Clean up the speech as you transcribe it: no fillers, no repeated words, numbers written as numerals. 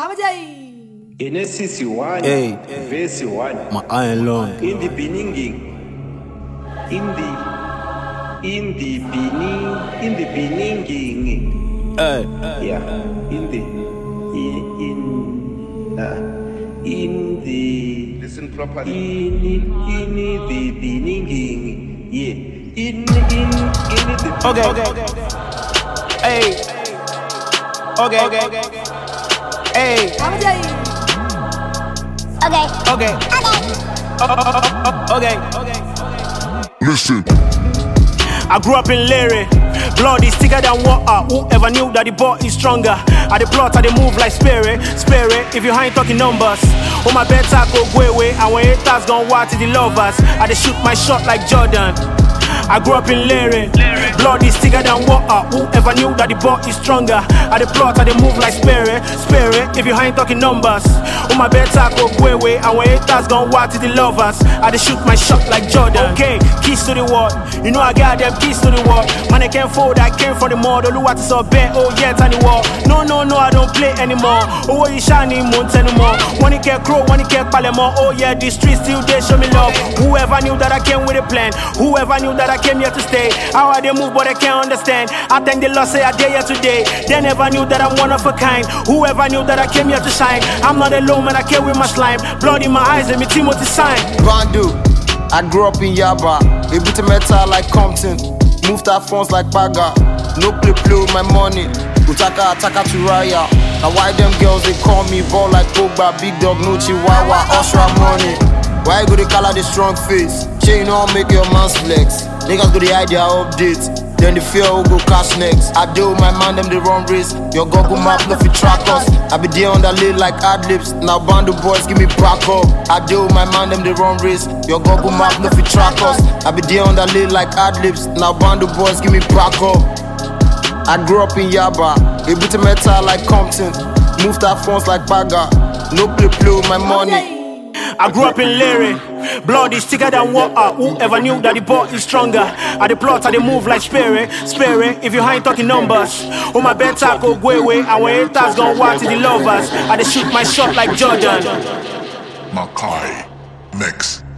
Genesis 1, Hey, verse 1. my iron lung. In the beginning, Hey, yeah, listen properly. In the beginning, yeah, in the okay. Hey, okay. Hey, okay. Listen. I grew up in Larry. Blood is thicker than water. Whoever knew that the boy is stronger? I the plot, I the move like spirit. If you ain't talking numbers, oh my bed tackle go away. And when haters gone wild to the lovers, I the shoot my shot like Jordan. I grew up in Larry. Blood is thicker than water. Whoever knew that the boy is stronger? I the plot, I the move like spirit. If you ain't talking numbers, oh my bed tackle go away. And when haters gone wild to the lovers, I the shoot my shot like Jordan. Okay, keys to the world. You know I got them keys to the world. Man, I can't fold, I came from the model. Who to so bet, oh yeah, tiny wall. No, I don't play anymore. Oh, you shiny months anymore. When it can't crow, when it can't palemo. Oh yeah, the streets still they show me love. Whoever knew that I came with a plan, whoever knew that I came here to stay. How I they move, but I can't understand. I think the lost say I dare here today. They never knew that I'm one of a kind. Whoever knew that I came here to shine. I'm not alone, man, I came with my slime. Blood in my eyes, and me Timothy sign. Bandu, I grew up in Yaba. Able to metal like Compton. Moved our phones like Baga. No play with my money. Utaka ataka to Raya. Now why them girls they call me ball like Pogba, Big Dog, no Chihuahua, Usher money. Why you go to color the strong face? Chain on make your man's flex. Niggas go the idea updates. Then the fear will go cash next. I deal with my man, them the run race. Your Google map, no fit track us. I be there on the lid like ad-libs. Now Bandu boys give me back up. I deal with my man, them the run race. Your Google map, no fit track us. I be there on the lid like ad-libs. Now Bandu boys give me back up. I grew up in Yaba. Able to metal like Compton. Moved our phones like Baga. No play with my money. I grew up in Larry. Blood is thicker than water. Whoever knew that the boy is stronger? I the plot, I the move like spirit. If you ain't talking numbers, oh my bed tackle go away. And when haters gone wild to the lovers, I the shoot my shot like Jordan. Makai Mix.